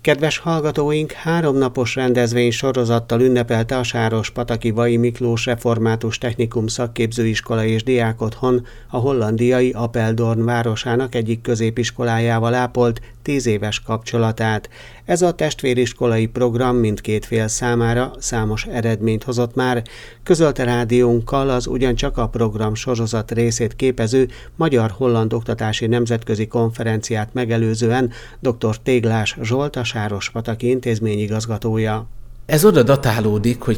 Kedves hallgatóink, 3 napos rendezvény sorozattal ünnepelte a sárospataki Vai Miklós Református Technikum Szakképzőiskola és Diákotthon a hollandiai Apeldoorn városának egyik középiskolájával ápolt 10 éves kapcsolatát. Ez a testvériskolai program mindkét fél számára számos eredményt hozott már, közölte rádiónkkal az ugyancsak a program sorozat részét képező Magyar-Holland Oktatási Nemzetközi Konferenciát megelőzően dr. Téglás Zsolt, a Sárospataki intézmény igazgatója. Ez oda datálódik, hogy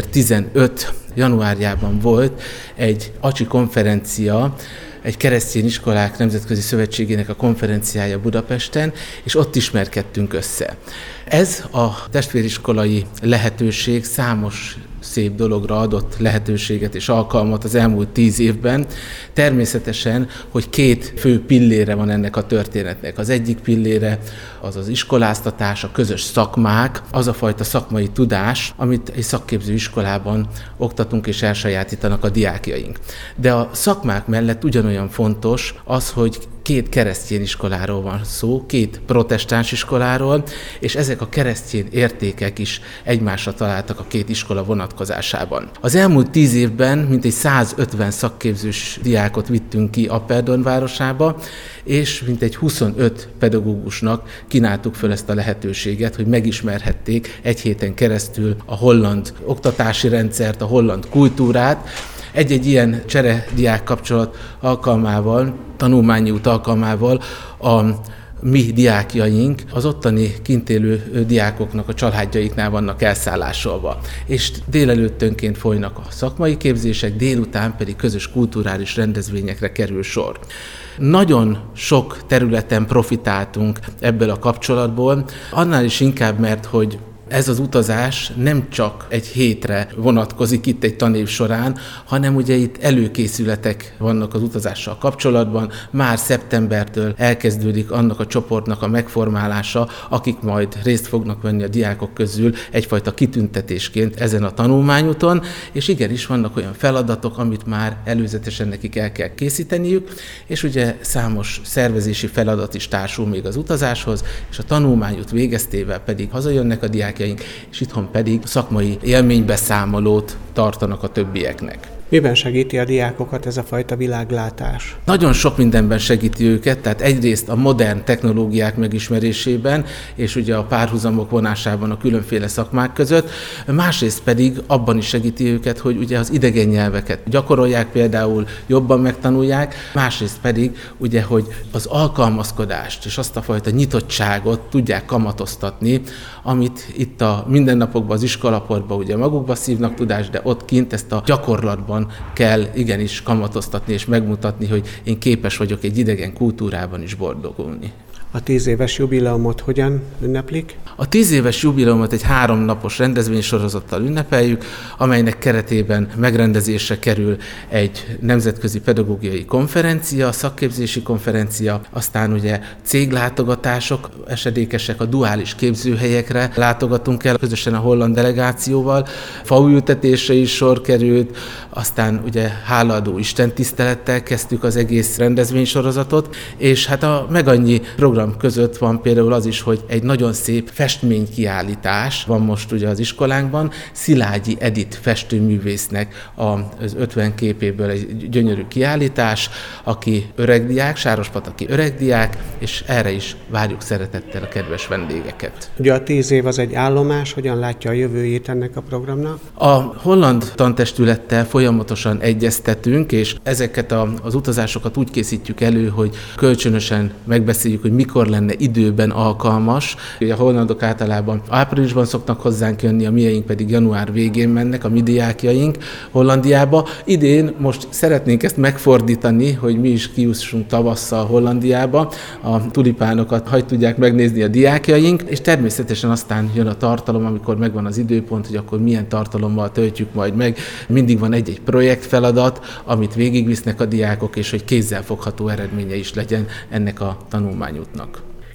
2015. januárjában volt egy ACSI konferencia, egy keresztény iskolák nemzetközi szövetségének a konferenciája Budapesten, és ott ismerkedtünk össze. Ez a testvériskolai lehetőség számos szép dologra adott lehetőséget és alkalmat az elmúlt 10 évben. Természetesen, hogy 2 fő pillére van ennek a történetnek. Az egyik pillére az az iskoláztatás, a közös szakmák, az a fajta szakmai tudás, amit egy szakképző iskolában oktatunk és elsajátítanak a diákjaink. De a szakmák mellett ugyanolyan fontos az, hogy 2 keresztény iskoláról van szó, 2 protestáns iskoláról, és ezek a keresztény értékek is egymásra találtak a 2 iskola vonatkozásában. Az elmúlt 10 évben mintegy 150 szakképzős diákot vittünk ki Apeldoorn városába, és mintegy 25 pedagógusnak kínáltuk föl ezt a lehetőséget, hogy megismerhették egy héten keresztül a holland oktatási rendszert, a holland kultúrát. Egy-egy ilyen cserediák kapcsolat alkalmával, tanulmányi út alkalmával a mi diákjaink az ottani kint élő diákoknak a családjaiknál vannak elszállásolva. És délelőttönként folynak a szakmai képzések, délután pedig közös kulturális rendezvényekre kerül sor. Nagyon sok területen profitáltunk ebből a kapcsolatból, annál is inkább, mert hogy ez az utazás nem csak egy hétre vonatkozik itt egy tanév során, hanem ugye itt előkészületek vannak az utazással kapcsolatban. Már szeptembertől elkezdődik annak a csoportnak a megformálása, akik majd részt fognak venni a diákok közül egyfajta kitüntetésként ezen a tanulmányúton, és igenis vannak olyan feladatok, amit már előzetesen nekik el kell készíteniük, és ugye számos szervezési feladat is társul még az utazáshoz, és a tanulmányút végeztével pedig hazajönnek a diákjaink, és itthon pedig szakmai élménybeszámolót tartanak a többieknek. Miben segíti a diákokat ez a fajta világlátás? Nagyon sok mindenben segíti őket, tehát egyrészt a modern technológiák megismerésében, és ugye a párhuzamok vonásában a különféle szakmák között, másrészt pedig abban is segíti őket, hogy ugye az idegen nyelveket gyakorolják, például jobban megtanulják, másrészt pedig ugye, hogy az alkalmazkodást és azt a fajta nyitottságot tudják kamatoztatni, amit itt a mindennapokban, az iskolaportban ugye magukba szívnak tudást, de ott kint ezt a gyakorlatban kell igenis kamatoztatni és megmutatni, hogy én képes vagyok egy idegen kultúrában is boldogulni. A 10 éves jubileumot hogyan ünneplik? A 10 éves jubileumot egy 3 napos rendezvénysorozattal ünnepeljük, amelynek keretében megrendezésre kerül egy nemzetközi pedagógiai konferencia, szakképzési konferencia, aztán ugye céglátogatások, esedékesek a duális képzőhelyekre látogatunk el közösen a holland delegációval, faültetésre is sor került, aztán ugye hálaadó istentisztelettel kezdtük az egész rendezvénysorozatot, és hát a megannyi program között van például az is, hogy egy nagyon szép festménykiállítás van most ugye az iskolánkban, Szilágyi Edith festőművésznek az 50 képéből egy gyönyörű kiállítás, aki öregdiák, sárospataki öregdiák, és erre is várjuk szeretettel a kedves vendégeket. Ugye a 10 év az egy állomás, hogyan látja a jövőjét ennek a programnak? A holland tantestülettel folyamatosan egyeztetünk, és ezeket az utazásokat úgy készítjük elő, hogy kölcsönösen megbeszéljük, hogy mikor lenne időben alkalmas. A hollandok általában áprilisban szoktak hozzánk jönni, a mieink pedig január végén mennek, a mi diákjaink Hollandiába. Idén most szeretnénk ezt megfordítani, hogy mi is kijussunk tavasszal Hollandiába, a tulipánokat hagy tudják megnézni a diákjaink, és természetesen aztán jön a tartalom, amikor megvan az időpont, hogy akkor milyen tartalommal töltjük majd meg. Mindig van egy-egy projektfeladat, amit végigvisznek a diákok, és hogy kézzelfogható eredménye is legyen ennek a tanulmányútnak.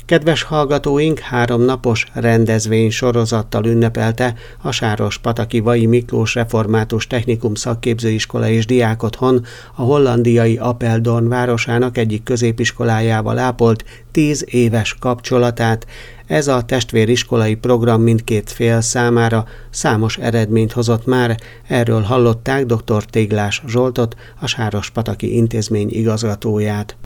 Kedves hallgatóink, 3 napos rendezvény sorozattal ünnepelte a Sárospataki Vai Miklós Református Technikum Szakképzőiskola és Diákotthon a hollandiai Apeldoorn városának egyik középiskolájával ápolt 10 éves kapcsolatát. Ez a testvériskolai program mindkét fél számára számos eredményt hozott már. Erről hallották dr. Téglás Zsoltot, a Sárospataki intézmény igazgatóját.